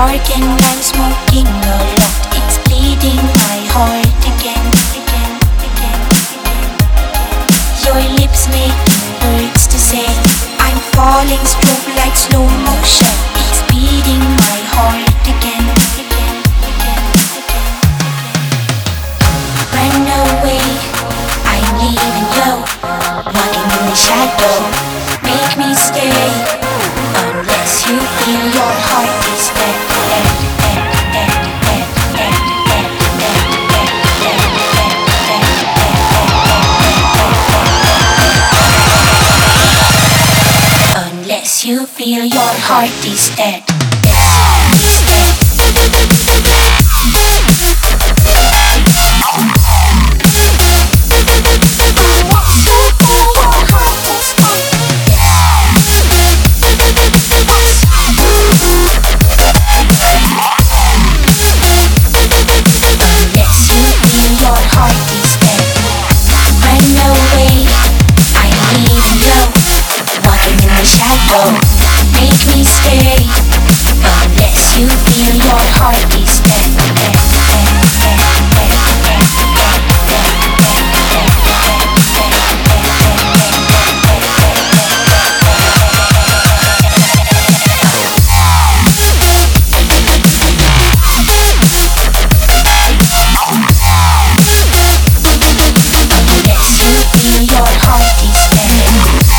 dark and I'm smoking a lot. It's bleeding my heart again, again, again, again. Your lips making words to say. I'm falling, strobe like slow motion. It's beating my heart again, again, again, again, again. Run away, I'm leaving you. Walking in the shadow, make me stay. Unless you feel your heart is dead, dead, dead, dead, dead, dead, dead, dead, dead, dead, dead, dead. Unless you feel your heart is dead. Make me stay. Unless you feel your heart is dead, dead, dead, dead, dead, unless you feel your heart is dead.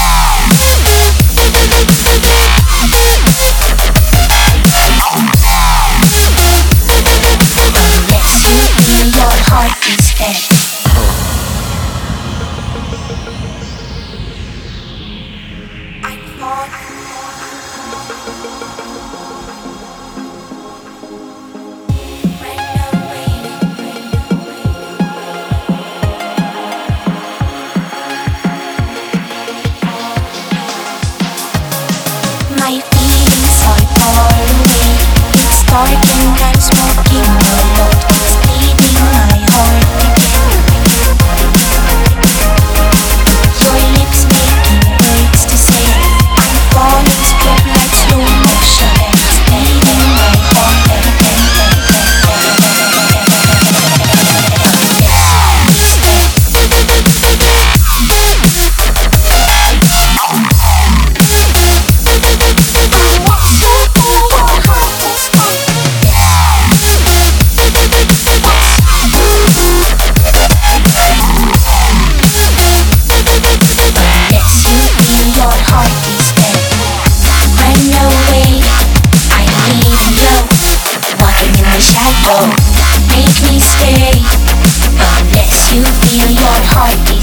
My feelings are far away. It's dark and I'm smoking a lot. It's bleeding my heart again. Your lips making words to say. I'm falling, strobe like slow motion. It's bleeding my heart again. Make me stay. Unless you feel your heart.